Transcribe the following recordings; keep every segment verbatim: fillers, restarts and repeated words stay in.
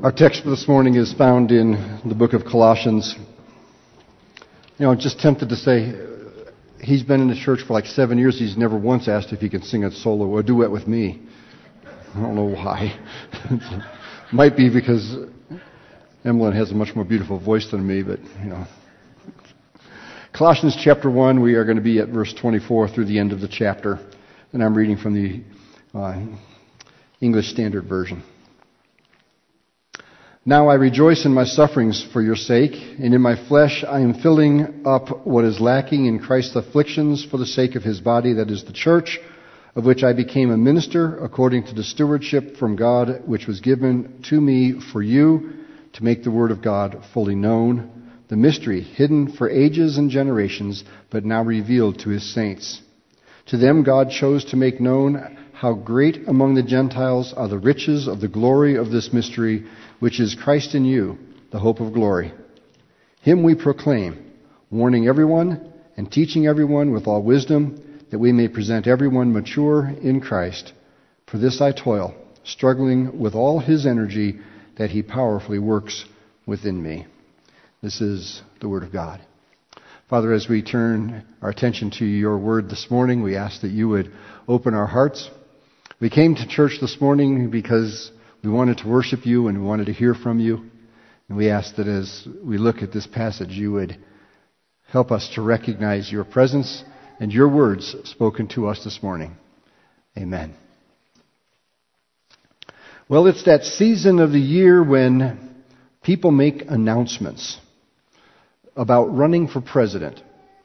Our text for this morning is found in the book of Colossians. You know, I'm just tempted to say, he's been in the church for like seven years. He's never once asked if he can sing a solo or a duet with me. I don't know why. Might be because Emmeline has a much more beautiful voice than me, but, you know. Colossians chapter one, we are going to be at verse twenty-four through the end of the chapter. And I'm reading from the uh, English Standard Version. Now I rejoice in my sufferings for your sake, and in my flesh I am filling up what is lacking in Christ's afflictions for the sake of his body, that is the church, of which I became a minister according to the stewardship from God which was given to me for you, to make the word of God fully known, the mystery hidden for ages and generations, but now revealed to his saints. To them God chose to make known how great among the Gentiles are the riches of the glory of this mystery, which is Christ in you, the hope of glory. Him we proclaim, warning everyone and teaching everyone with all wisdom, that we may present everyone mature in Christ. For this I toil, struggling with all his energy that he powerfully works within me. This is the word of God. Father, as we turn our attention to your word this morning, we ask that you would open our hearts. We came to church this morning because we wanted to worship you and we wanted to hear from you. And we ask that as we look at this passage, you would help us to recognize your presence and your words spoken to us this morning. Amen. Well, it's that season of the year when people make announcements about running for president.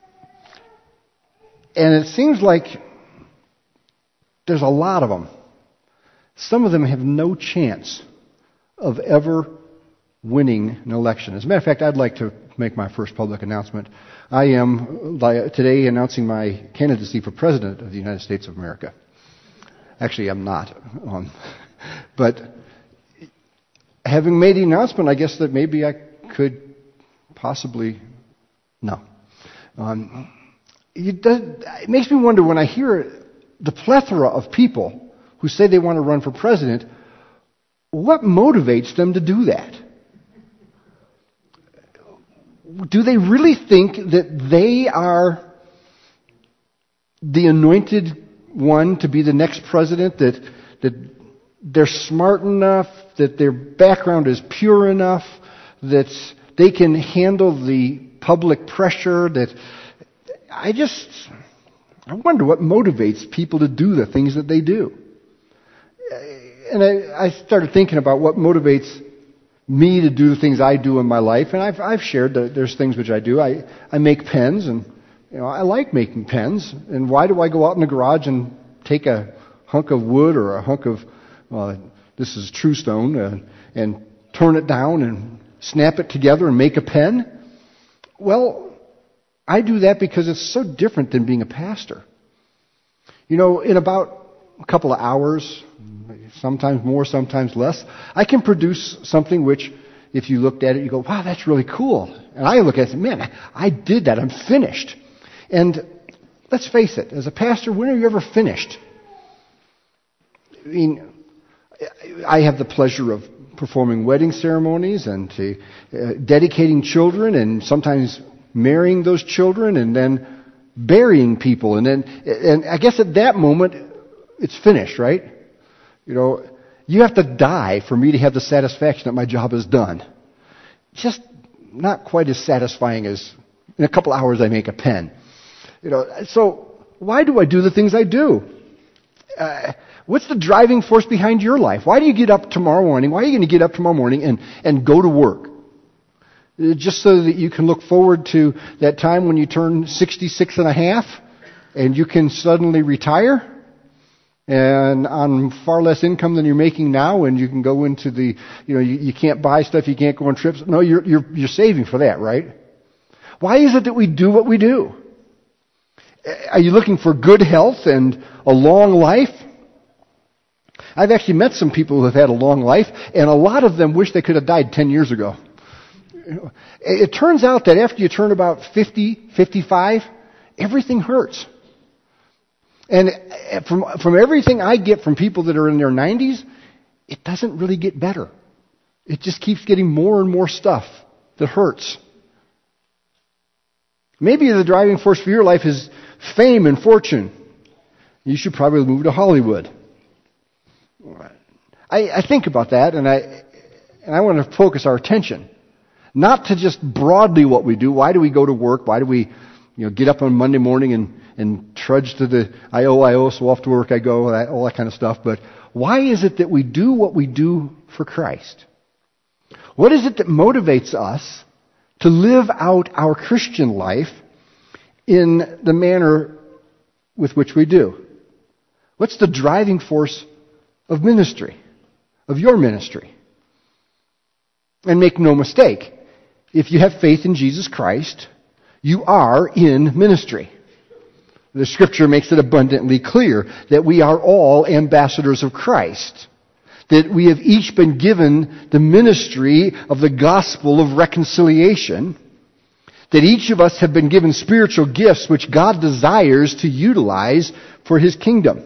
And it seems like there's a lot of them. Some of them have no chance of ever winning an election. As a matter of fact, I'd like to make my first public announcement. I am today announcing my candidacy for president of the United States of America. Actually, I'm not. Um, but having made the announcement, I guess that maybe I could possibly... No. Um, it, does, it makes me wonder when I hear the plethora of people who say they want to run for president, what motivates them to do that? Do they really think that they are the anointed one to be the next president, that that they're smart enough, that their background is pure enough, that they can handle the public pressure, that I just, I wonder what motivates people to do the things that they do. And I, I started thinking about what motivates me to do the things I do in my life, and I've, I've shared that there's things which I do. I, I make pens, and you know I like making pens. And why do I go out in the garage and take a hunk of wood or a hunk of, uh, this is true stone, uh, and turn it down and snap it together and make a pen? Well, I do that because it's so different than being a pastor. You know, in about a couple of hours, sometimes more, sometimes less, I can produce something which, if you looked at it, you go, wow, that's really cool. And I look at it and say, man, I did that. I'm finished. And let's face it, as a pastor, when are you ever finished? I mean, I have the pleasure of performing wedding ceremonies and to, uh, dedicating children and sometimes marrying those children and then burying people. And then, and I guess at that moment, it's finished, right? You know, you have to die for me to have the satisfaction that my job is done. Just not quite as satisfying as in a couple hours I make a pen. You know, so why do I do the things I do? Uh, what's the driving force behind your life? Why do you get up tomorrow morning? Why are you going to get up tomorrow morning and, and go to work? Just so that you can look forward to that time when you turn sixty-six and a half and you can suddenly retire? And on far less income than you're making now, and you can go into the, you know, you, you can't buy stuff, you can't go on trips. No, you're, you're, you're saving for that, right? Why is it that we do what we do? Are you looking for good health and a long life? I've actually met some people who have had a long life, and a lot of them wish they could have died ten years ago. It turns out that after you turn about fifty, fifty-five, everything hurts. And from from everything I get from people that are in their nineties, it doesn't really get better. it just keeps getting more and more stuff that hurts. Maybe the driving force for your life is fame and fortune. You should probably move to Hollywood. I, I think about that, and I and I want to focus our attention. Not to just broadly what we do. Why do we go to work? Why do we, you know, get up on Monday morning and, and trudge to the I O, I O, so off to work I go, that, all that kind of stuff. But why is it that we do what we do for Christ? What is it that motivates us to live out our Christian life in the manner with which we do? What's the driving force of ministry, of your ministry? And make no mistake, if you have faith in Jesus Christ, you are in ministry. The Scripture makes it abundantly clear that we are all ambassadors of Christ, that we have each been given the ministry of the gospel of reconciliation, that each of us have been given spiritual gifts which God desires to utilize for His kingdom.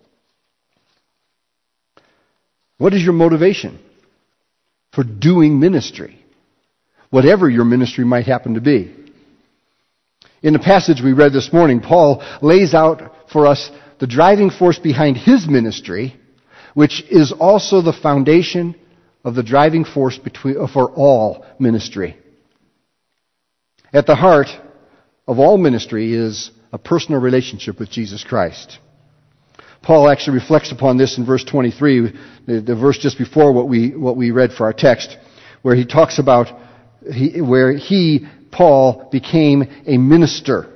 What is your motivation for doing ministry? Whatever your ministry might happen to be. In the passage we read this morning, Paul lays out for us the driving force behind his ministry, which is also the foundation of the driving force between, for all ministry. At the heart of all ministry is a personal relationship with Jesus Christ. Paul actually reflects upon this in verse twenty-three, the, the verse just before what we what we read for our text, where he talks about he, where he, Paul, became a minister.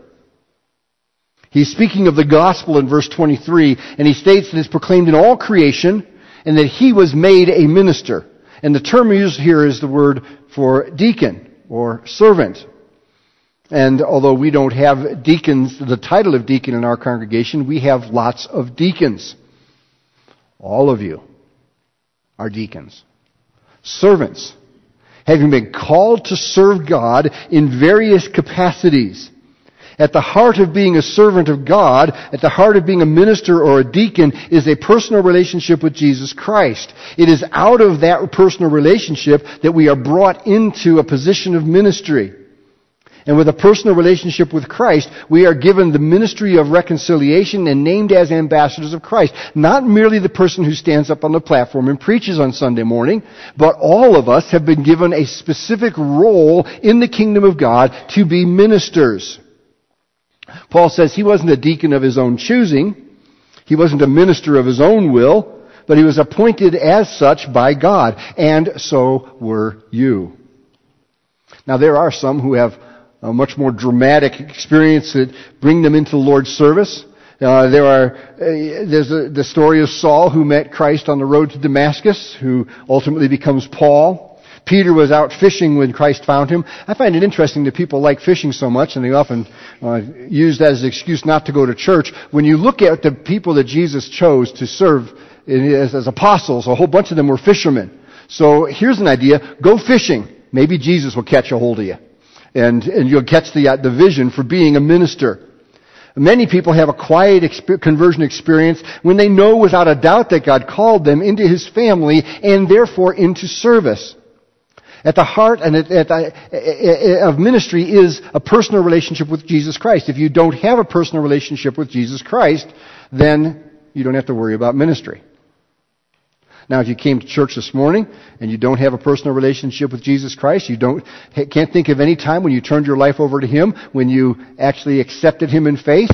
He's speaking of the gospel in verse twenty-three, and he states that it's proclaimed in all creation, and that he was made a minister. And the term used here is the word for deacon or servant. And although we don't have deacons, the title of deacon in our congregation, we have lots of deacons. All of you are deacons. Servants, having been called to serve God in various capacities. At the heart of being a servant of God, at the heart of being a minister or a deacon, is a personal relationship with Jesus Christ. It is out of that personal relationship that we are brought into a position of ministry. And with a personal relationship with Christ, we are given the ministry of reconciliation and named as ambassadors of Christ. Not merely the person who stands up on the platform and preaches on Sunday morning, but all of us have been given a specific role in the kingdom of God to be ministers. Paul says he wasn't a deacon of his own choosing. He wasn't a minister of his own will, but he was appointed as such by God. And so were you. Now there are some who have a much more dramatic experience that bring them into the Lord's service. Uh, there are, uh, there's a, the story of Saul who met Christ on the road to Damascus, who ultimately becomes Paul. Peter was out fishing when Christ found him. I find it interesting that people like fishing so much, and they often uh, use that as an excuse not to go to church. When you look at the people that Jesus chose to serve as, as apostles, a whole bunch of them were fishermen. So here's an idea: go fishing. Maybe Jesus will catch a hold of you. And, and you'll catch the, uh, the vision for being a minister. Many people have a quiet exp- conversion experience when they know without a doubt that God called them into His family and therefore into service. At the heart and at, at the, of ministry is a personal relationship with Jesus Christ. If you don't have a personal relationship with Jesus Christ, then you don't have to worry about ministry. Now, if you came to church this morning and you don't have a personal relationship with Jesus Christ, you don't can't think of any time when you turned your life over to Him, when you actually accepted Him in faith,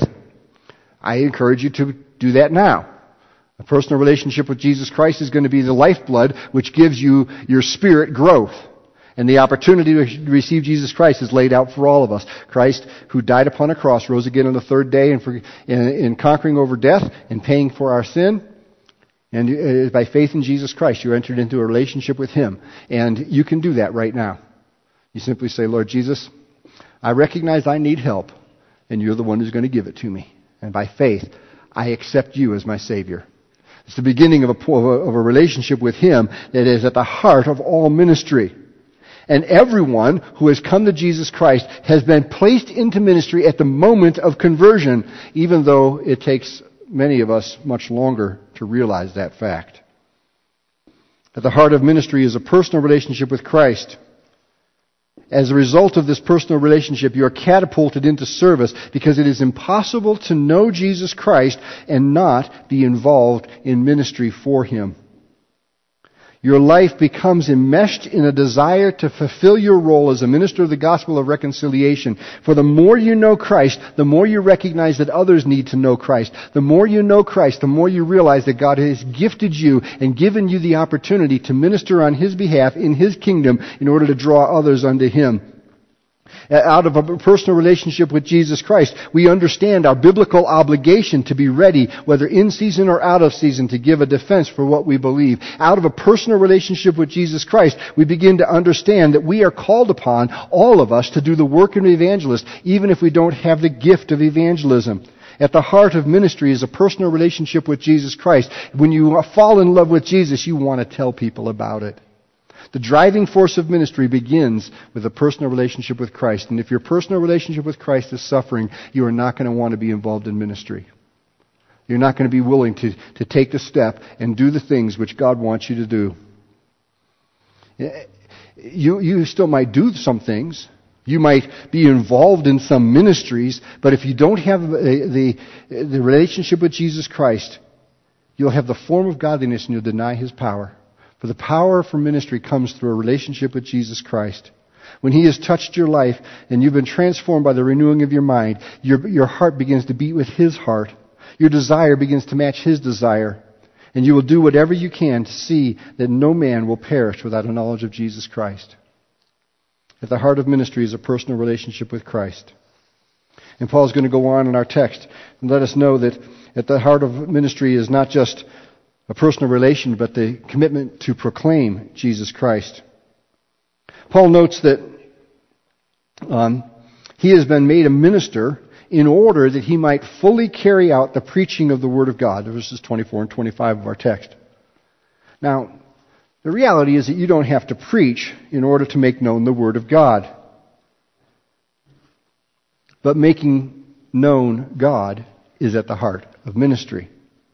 I encourage you to do that now. A personal relationship with Jesus Christ is going to be the lifeblood which gives you your spirit growth. And the opportunity to receive Jesus Christ is laid out for all of us. Christ, who died upon a cross, rose again on the third day and for, in, in conquering over death and paying for our sin. And by faith in Jesus Christ, you entered into a relationship with Him. And you can do that right now. You simply say, Lord Jesus, I recognize I need help, and you're the one who's going to give it to me. And by faith, I accept you as my Savior. It's the beginning of a, of a relationship with Him that is at the heart of all ministry. And everyone who has come to Jesus Christ has been placed into ministry at the moment of conversion, even though it takes many of us much longer to realize that fact. At the heart of ministry is a personal relationship with Christ. As a result of this personal relationship, you are catapulted into service because it is impossible to know Jesus Christ and not be involved in ministry for Him. Your life becomes enmeshed in a desire to fulfill your role as a minister of the gospel of reconciliation. For the more you know Christ, the more you recognize that others need to know Christ. The more you know Christ, the more you realize that God has gifted you and given you the opportunity to minister on His behalf in His kingdom in order to draw others unto Him. Out of a personal relationship with Jesus Christ, we understand our biblical obligation to be ready, whether in season or out of season, to give a defense for what we believe. Out of a personal relationship with Jesus Christ, we begin to understand that we are called upon, all of us, to do the work of an evangelist, even if we don't have the gift of evangelism. At the heart of ministry is a personal relationship with Jesus Christ. When you fall in love with Jesus, you want to tell people about it. The driving force of ministry begins with a personal relationship with Christ. And if your personal relationship with Christ is suffering, you are not going to want to be involved in ministry. You're not going to be willing to, to take the step and do the things which God wants you to do. You, you still might do some things. You might be involved in some ministries. But if you don't have the, the, the relationship with Jesus Christ, you'll have the form of godliness and you'll deny His power. For the power for ministry comes through a relationship with Jesus Christ. When He has touched your life and you've been transformed by the renewing of your mind, your, your heart begins to beat with His heart. Your desire begins to match His desire. And you will do whatever you can to see that no man will perish without a knowledge of Jesus Christ. At the heart of ministry is a personal relationship with Christ. And Paul's going to go on in our text and let us know that at the heart of ministry is not just a personal relation, but the commitment to proclaim Jesus Christ. Paul notes that um, he has been made a minister in order that he might fully carry out the preaching of the Word of God. Verses twenty-four and twenty-five of our text. Now, the reality is that you don't have to preach in order to make known the Word of God. But making known God is at the heart of ministry.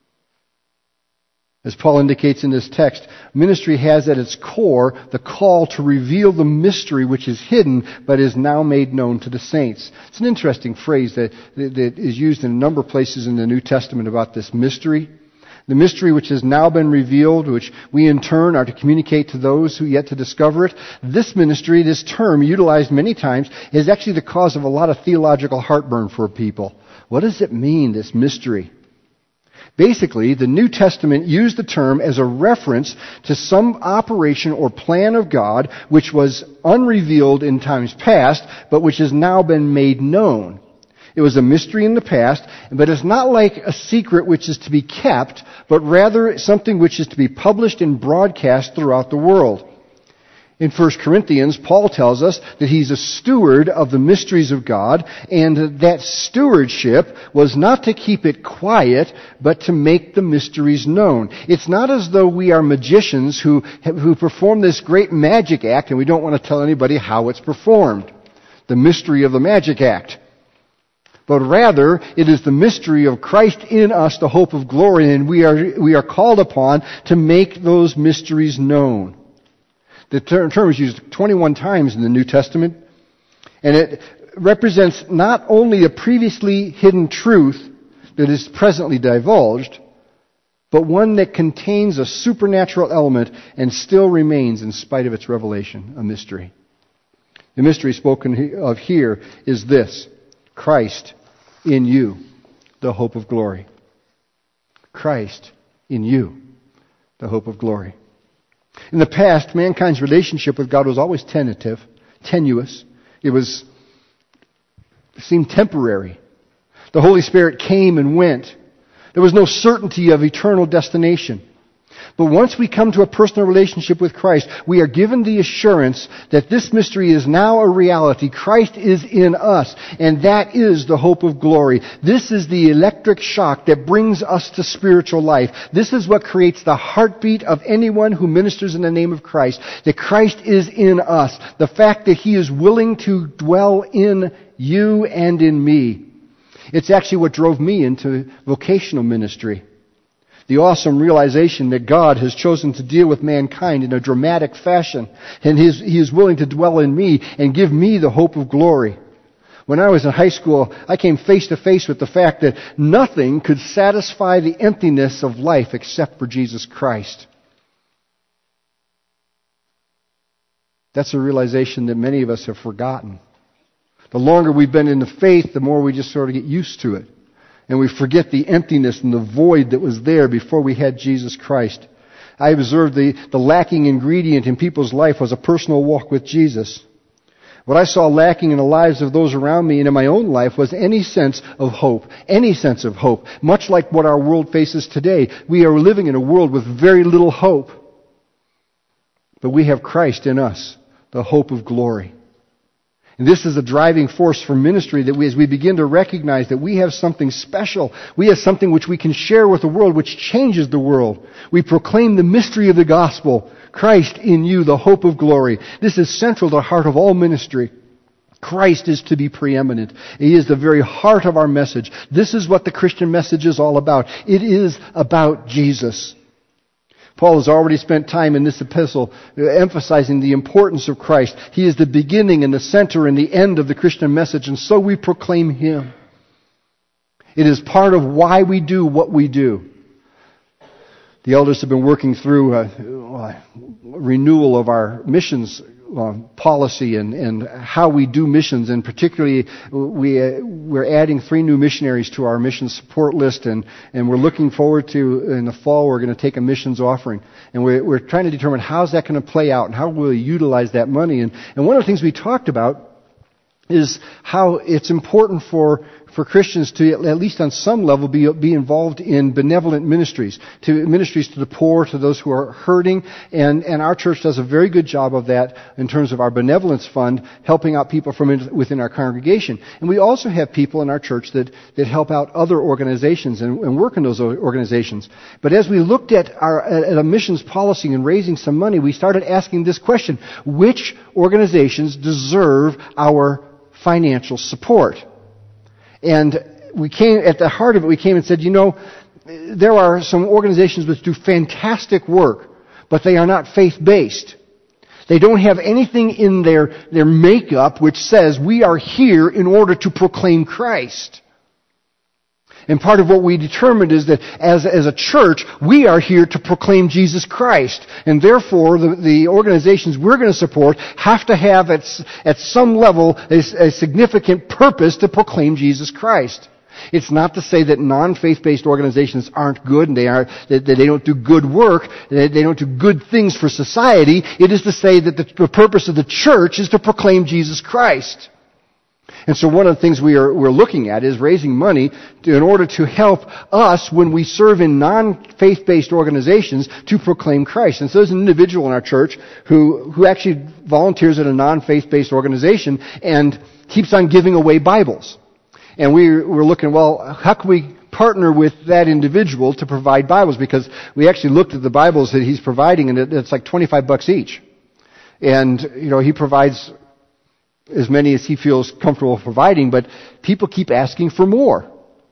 As Paul indicates in this text, ministry has at its core the call to reveal the mystery which is hidden but is now made known to the saints. It's an interesting phrase that, that is used in a number of places in the New Testament about this mystery. The mystery which has now been revealed, which we in turn are to communicate to those who yet to discover it. This ministry, this term utilized many times, is actually the cause of a lot of theological heartburn for people. What does it mean, this mystery? Basically, the New Testament used the term as a reference to some operation or plan of God which was unrevealed in times past, but which has now been made known. It was a mystery in the past, but it's not like a secret which is to be kept, but rather something which is to be published and broadcast throughout the world. In First Corinthians, Paul tells us that he's a steward of the mysteries of God, and that stewardship was not to keep it quiet, but to make the mysteries known. It's not as though we are magicians who, who perform this great magic act and we don't want to tell anybody how it's performed. The mystery of the magic act. But rather, it is the mystery of Christ in us, the hope of glory, and we are, we are called upon to make those mysteries known. The term is used twenty-one times in the New Testament, and it represents not only a previously hidden truth that is presently divulged, but one that contains a supernatural element and still remains, in spite of its revelation, a mystery. The mystery spoken of here is this: Christ in you, the hope of glory. Christ in you, the hope of glory. In the past, mankind's relationship with God was always tentative, tenuous. It was, it seemed temporary. The Holy Spirit came and went. There was no certainty of eternal destination. But once we come to a personal relationship with Christ, we are given the assurance that this mystery is now a reality. Christ is in us, and that is the hope of glory. This is the electric shock that brings us to spiritual life. This is what creates the heartbeat of anyone who ministers in the name of Christ, that Christ is in us. The fact that He is willing to dwell in you and in me. It's actually what drove me into vocational ministry. The awesome realization that God has chosen to deal with mankind in a dramatic fashion, and He is, he is willing to dwell in me and give me the hope of glory. When I was in high school, I came face to face with the fact that nothing could satisfy the emptiness of life except for Jesus Christ. That's a realization that many of us have forgotten. The longer we've been in the faith, the more we just sort of get used to it. And we forget the emptiness and the void that was there before we had Jesus Christ. I observed the, the lacking ingredient in people's life was a personal walk with Jesus. What I saw lacking in the lives of those around me and in my own life was any sense of hope. Any sense of hope. Much like what our world faces today. We are living in a world with very little hope. But we have Christ in us, the hope of glory. And this is a driving force for ministry, that we, as we begin to recognize that we have something special. We have something which we can share with the world, which changes the world. We proclaim the mystery of the gospel. Christ in you, the hope of glory. This is central to the heart of all ministry. Christ is to be preeminent. He is the very heart of our message. This is what the Christian message is all about. It is about Jesus. Paul has already spent time in this epistle emphasizing the importance of Christ. He is the beginning and the center and the end of the Christian message, and so we proclaim Him. It is part of why we do what we do. The elders have been working through a, a renewal of our missions uh, policy and, and how we do missions, and particularly we, uh, we're adding three new missionaries to our mission support list, and, and we're looking forward to, in the fall, we're going to take a missions offering. And we're, we're trying to determine how's that going to play out and how will we utilize that money. And, and one of the things we talked about is how it's important for for Christians to, at least on some level, be be involved in benevolent ministries, to ministries to the poor, to those who are hurting, and and our church does a very good job of that in terms of our benevolence fund, helping out people from in, within our congregation. And we also have people in our church that that help out other organizations and, and work in those organizations. But as we looked at our at a missions policy and raising some money, we started asking this question: which organizations deserve our financial support? And we came, at the heart of it, we came and said, you know, there are some organizations which do fantastic work, but they are not faith-based. They don't have anything in their, their makeup which says we are here in order to proclaim Christ. And part of what we determined is that as, as a church, we are here to proclaim Jesus Christ. And therefore, the, the organizations we're going to support have to have at, at some level a, a significant purpose to proclaim Jesus Christ. It's not to say that non-faith-based organizations aren't good and they are that, that they don't do good work, that they don't do good things for society. It is to say that the, the purpose of the church is to proclaim Jesus Christ. And so one of the things we are, we're looking at is raising money to, in order to help us when we serve in non-faith-based organizations to proclaim Christ. And so there's an individual in our church who, who actually volunteers at a non-faith-based organization and keeps on giving away Bibles. And we were looking, well, how can we partner with that individual to provide Bibles? Because we actually looked at the Bibles that he's providing, and it's like twenty-five bucks each. And, you know, he provides as many as he feels comfortable providing, but people keep asking for more.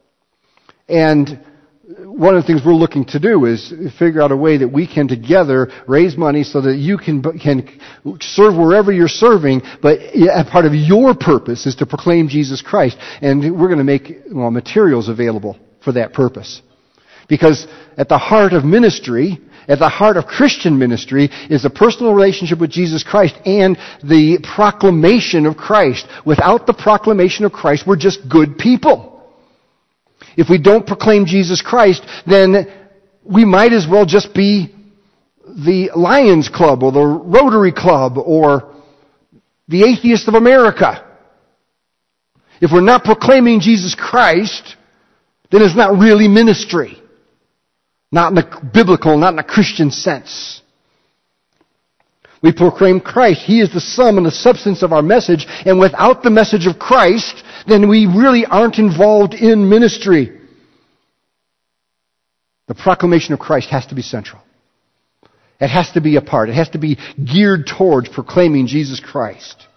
And one of the things we're looking to do is figure out a way that we can together raise money so that you can can serve wherever you're serving, but part of your purpose is to proclaim Jesus Christ. And we're going to make well, materials available for that purpose. Because at the heart of ministry, at the heart of Christian ministry, is a personal relationship with Jesus Christ and the proclamation of Christ. Without the proclamation of Christ, we're just good people. If we don't proclaim Jesus Christ, then we might as well just be the Lions Club or the Rotary Club or the Atheists of America. If we're not proclaiming Jesus Christ, then it's not really ministry. Not in a biblical, not in a Christian sense. We proclaim Christ. He is the sum and the substance of our message. And without the message of Christ, then we really aren't involved in ministry. The proclamation of Christ has to be central. It has to be a part. It has to be geared towards proclaiming Jesus Christ.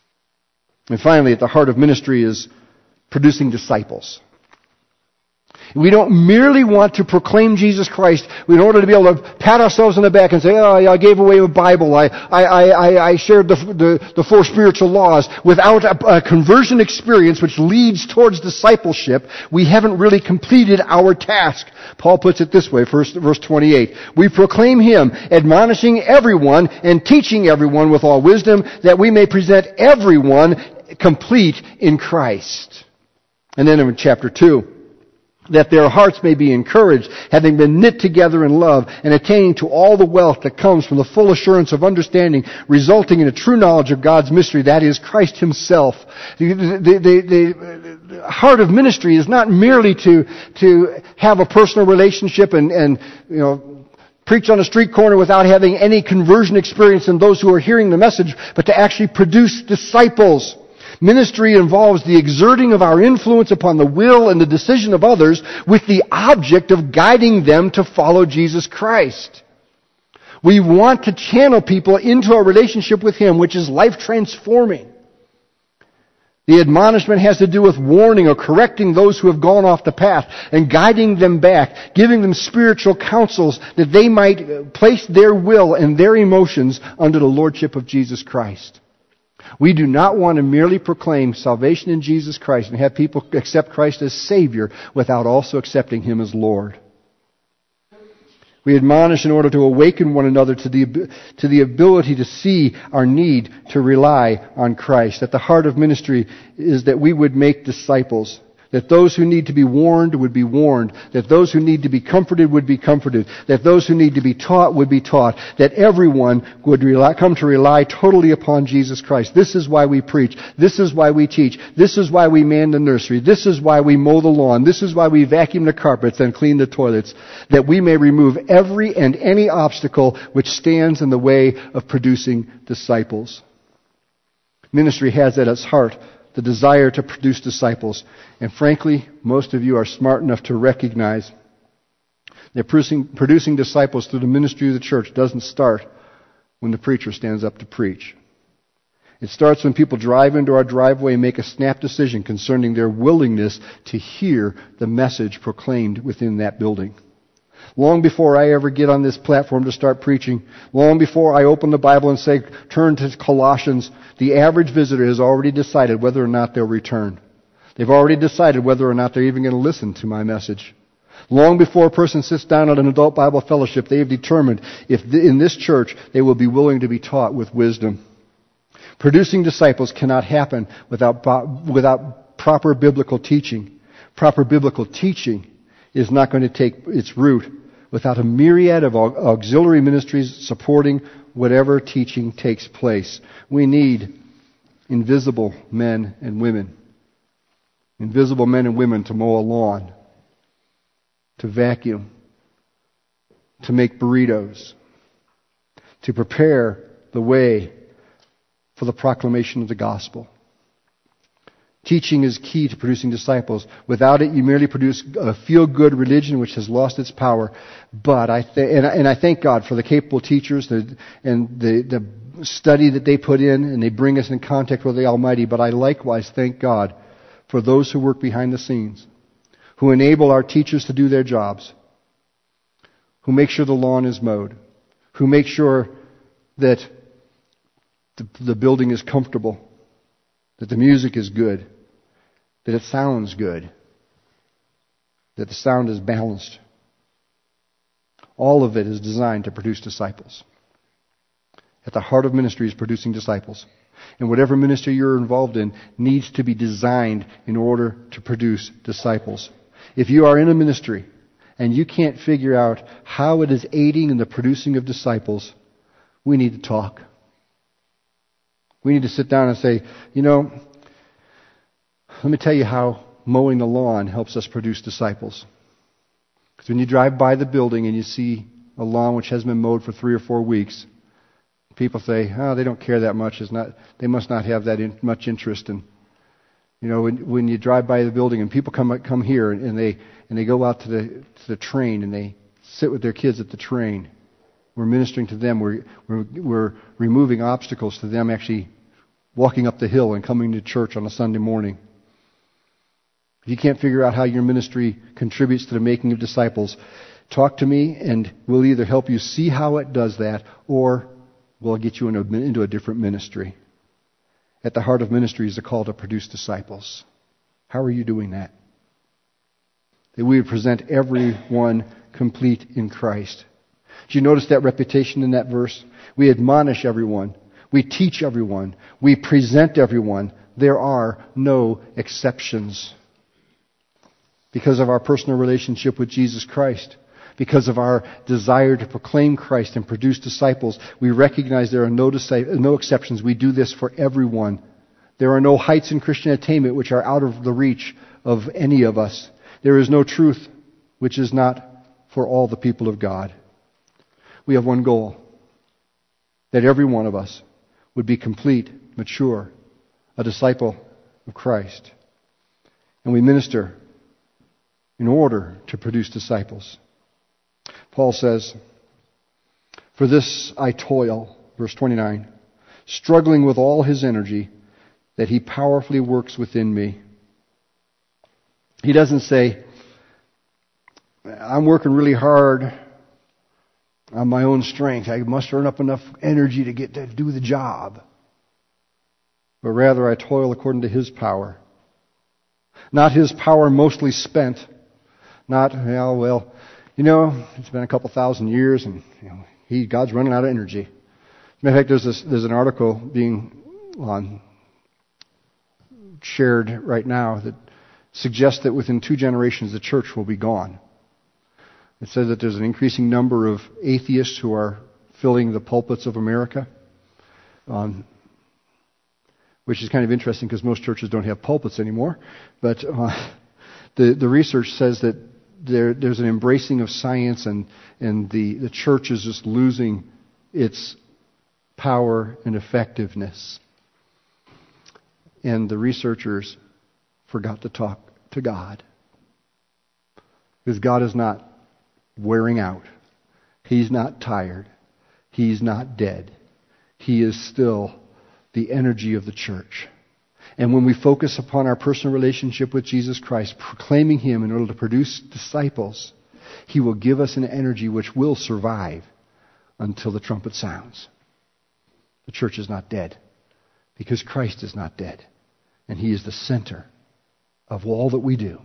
And finally, at the heart of ministry is producing disciples. We don't merely want to proclaim Jesus Christ in order to be able to pat ourselves on the back and say, oh, I gave away a Bible, I, I, I, I shared the, the, the four spiritual laws. Without a, a conversion experience which leads towards discipleship, we haven't really completed our task. Paul puts it this way, first, verse twenty-eight. We proclaim Him, admonishing everyone and teaching everyone with all wisdom, that we may present everyone complete in Christ. And then in chapter two, that their hearts may be encouraged, having been knit together in love, and attaining to all the wealth that comes from the full assurance of understanding, resulting in a true knowledge of God's mystery, that is, Christ Himself. The, the, the, the heart of ministry is not merely to, to have a personal relationship and, and, you know, preach on a street corner without having any conversion experience in those who are hearing the message, but to actually produce disciples. Ministry involves the exerting of our influence upon the will and the decision of others with the object of guiding them to follow Jesus Christ. We want to channel people into a relationship with Him which is life transforming. The admonishment has to do with warning or correcting those who have gone off the path and guiding them back, giving them spiritual counsels that they might place their will and their emotions under the lordship of Jesus Christ. We do not want to merely proclaim salvation in Jesus Christ and have people accept Christ as Savior without also accepting Him as Lord. We admonish in order to awaken one another to the, to the ability to see our need to rely on Christ. At the heart of ministry is that we would make disciples. That those who need to be warned would be warned. That those who need to be comforted would be comforted. That those who need to be taught would be taught. That everyone would rely, come to rely totally upon Jesus Christ. This is why we preach. This is why we teach. This is why we man the nursery. This is why we mow the lawn. This is why we vacuum the carpets and clean the toilets. That we may remove every and any obstacle which stands in the way of producing disciples. Ministry has at its heart the desire to produce disciples. And frankly, most of you are smart enough to recognize that producing, producing disciples through the ministry of the church doesn't start when the preacher stands up to preach. It starts when people drive into our driveway and make a snap decision concerning their willingness to hear the message proclaimed within that building. Long before I ever get on this platform to start preaching, long before I open the Bible and say, turn to Colossians, the average visitor has already decided whether or not they'll return. They've already decided whether or not they're even going to listen to my message. Long before a person sits down at an adult Bible fellowship, they have determined if in this church they will be willing to be taught with wisdom. Producing disciples cannot happen without, without proper biblical teaching. Proper biblical teaching is not going to take its root without a myriad of auxiliary ministries supporting whatever teaching takes place. We need invisible men and women. Invisible men and women to mow a lawn, to vacuum, to make burritos, to prepare the way for the proclamation of the gospel. Teaching is key to producing disciples. Without it, you merely produce a feel-good religion which has lost its power. But I th- and, I, and I thank God for the capable teachers the, and the, the study that they put in, and they bring us in contact with the Almighty. But I likewise thank God for those who work behind the scenes, who enable our teachers to do their jobs, who make sure the lawn is mowed, who make sure that the, the building is comfortable, that the music is good, that it sounds good, that the sound is balanced. All of it is designed to produce disciples. At the heart of ministry is producing disciples. And whatever ministry you're involved in needs to be designed in order to produce disciples. If you are in a ministry and you can't figure out how it is aiding in the producing of disciples, we need to talk. We need to sit down and say, you know, let me tell you how mowing the lawn helps us produce disciples. Because when you drive by the building and you see a lawn which has been mowed for three or four weeks, people say, oh, they don't care that much. It's not, they must not have that in, much interest in. You know, when, when you drive by the building and people come come here and they and they go out to the to the train and they sit with their kids at the train. We're ministering to them. We're, we're, we're removing obstacles to them actually walking up the hill and coming to church on a Sunday morning. If you can't figure out how your ministry contributes to the making of disciples, talk to me and we'll either help you see how it does that or we'll get you into a different ministry. At the heart of ministry is the call to produce disciples. How are you doing that? That we would present everyone complete in Christ. Did you notice that reputation in that verse? We admonish everyone. We teach everyone. We present everyone. There are no exceptions. Because of our personal relationship with Jesus Christ, because of our desire to proclaim Christ and produce disciples, we recognize there are no, disciples, no exceptions. We do this for everyone. There are no heights in Christian attainment which are out of the reach of any of us. There is no truth which is not for all the people of God. We have one goal, that every one of us would be complete, mature, a disciple of Christ. And we minister in order to produce disciples. Paul says, "For this I toil," verse twenty-nine, "struggling with all his energy, that he powerfully works within me." He doesn't say, "I'm working really hard on my own strength. I must earn up enough energy to get to do the job." But rather, I toil according to his power. Not his power mostly spent. Not, well, well, you know, it's been a couple thousand years and you know, he, God's running out of energy. As a matter of fact, there's, this, there's an article being on, shared right now that suggests that within two generations the church will be gone. It says that there's an increasing number of atheists who are filling the pulpits of America, um, which is kind of interesting because most churches don't have pulpits anymore. But uh, the, the research says that there, there's an embracing of science and, and the, the church is just losing its power and effectiveness. And the researchers forgot to talk to God. Because God is not wearing out. He's not tired. He's not dead. He is still the energy of the church. And when we focus upon our personal relationship with Jesus Christ, proclaiming Him in order to produce disciples, He will give us an energy which will survive until the trumpet sounds. The church is not dead because Christ is not dead. And He is the center of all that we do.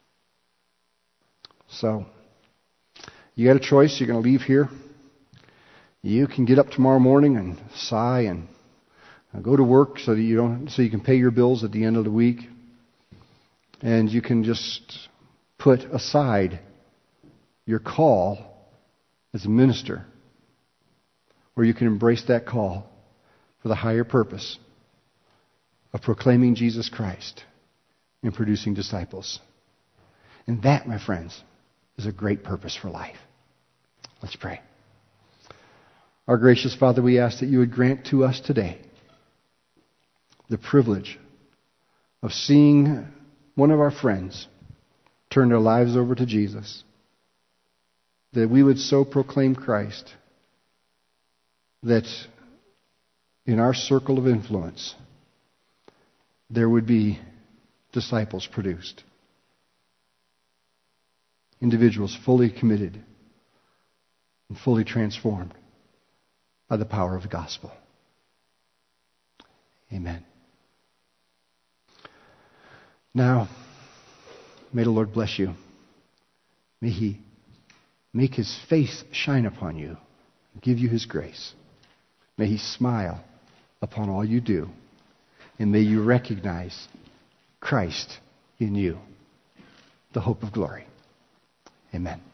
So, you got a choice. You're going to leave here. You can get up tomorrow morning and sigh and go to work so that you don't, so you can pay your bills at the end of the week. And you can just put aside your call as a minister. Or you can embrace that call for the higher purpose of proclaiming Jesus Christ and producing disciples. And that, my friends, is a great purpose for life. Let's pray. Our gracious Father, we ask that you would grant to us today the privilege of seeing one of our friends turn their lives over to Jesus. That we would so proclaim Christ that in our circle of influence there would be disciples produced. Individuals fully committed and fully transformed by the power of the gospel. Amen. Now, may the Lord bless you. May He make His face shine upon you and give you His grace. May He smile upon all you do. And may you recognize Christ in you, the hope of glory. Amen.